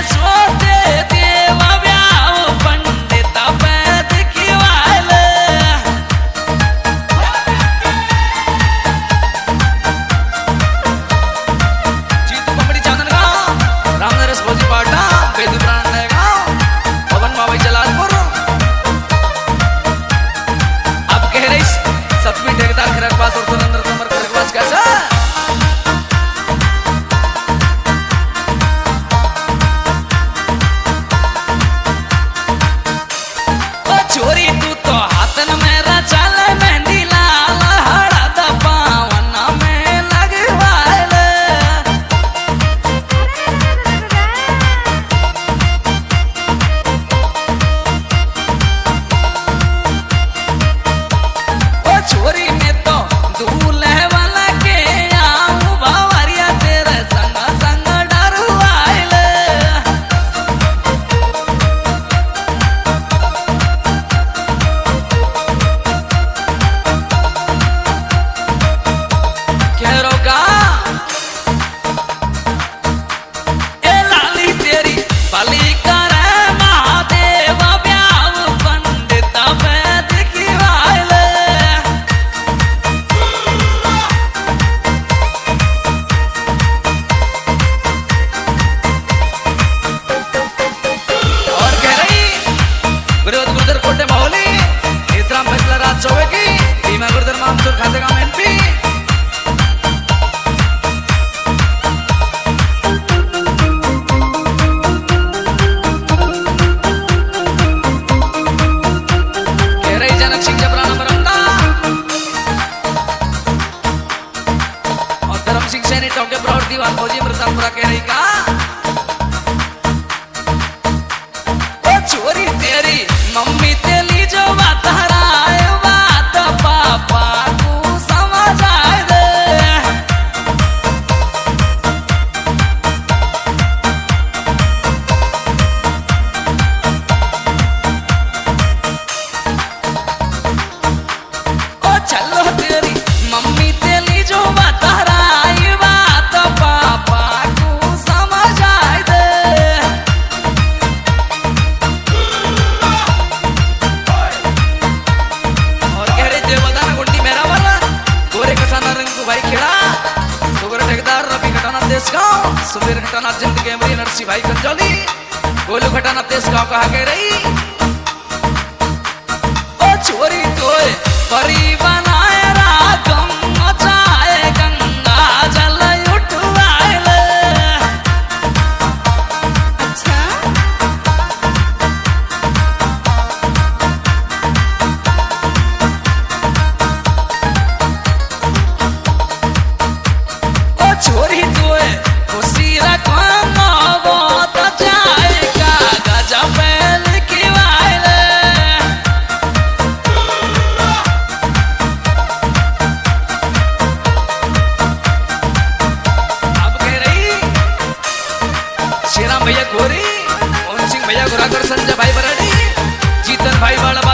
फौजी प्रतापपुरा कह रही का छोरी तेरी मम्मी तेली जो बात हराए बात पापा तू समझ आए दे ओ चलो तेरी मम्मी तेली जो बात हराए बात पापा तू समझ आए दे और कह रहे देव बदाना गुंडी मेरा वाला गोरे कसाना रंग को भाई खेड़ा सुगर ठेकेदार रवि घटाना देश गांव सुबीर घटाना जिंद गेमरी नरसी भाई कंजौली गोलू घटाना देश गांव कहा कह रही ओ छोरी तोय परी बनाए रागम मचाए गंगा जल उठवाए ले अच्छा ओ छोरी तोय खुशी रखना बहुत जाएगा गजब लिखवाए ले अब कह रही श्रीराम भैया गोरी मोहन सिंह भैया गुराकर संजय भाई बराड़ी जीतन भाई वाला